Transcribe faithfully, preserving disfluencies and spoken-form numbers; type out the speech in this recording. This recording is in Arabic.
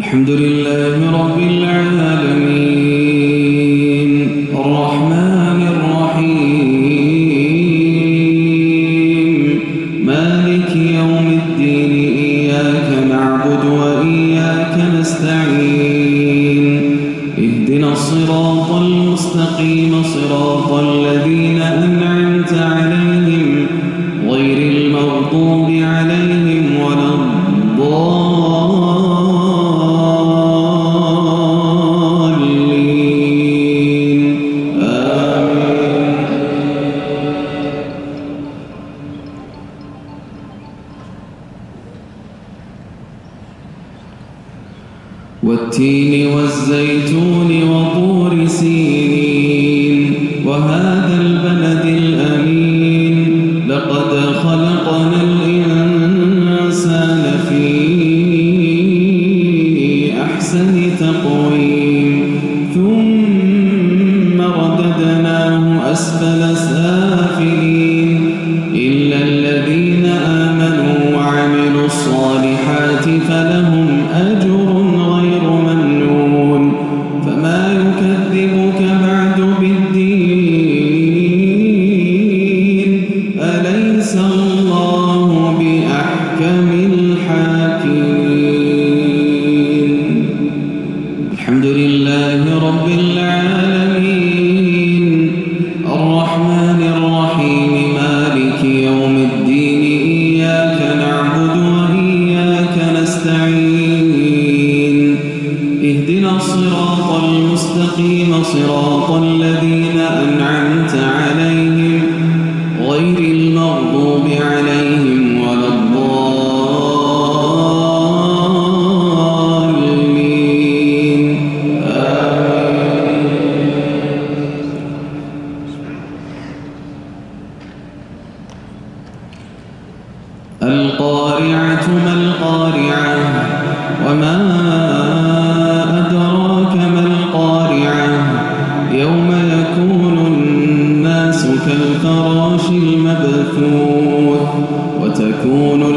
الحمد لله رب العالمين الرحمن الرحيم مالك يوم الدين إياك نعبد وإياك نستعين اهدنا الصراط المستقيم صراط الذين أنعمت عليهم غير المغضوب عليهم ولا الضالين آمين. والتين والزيتون وطور سينين وهذا البلد الأمين لقد خلقنا الإنسان في أحسن تقويم ثم رددناه أسفل سافلين إلا الذين آمنوا وعملوا الصالحات فلهم أجر غير ممنون فما يكذبك بعد بالدين أليس الله بأحكم الحاكمين. الحمد لله رب العالمين الرحمن الرحيم مالك يوم الدين إياك نعبد وإياك نستعين اهدنا الصراط المستقيم صراط الذين أنعمت عليهم غير المغضوب عليهم ولا الضالين آمين. القارعة ما القارعة وما أدراك ما القارعة يوم يكون الناس كالفراش المبثوث وتكون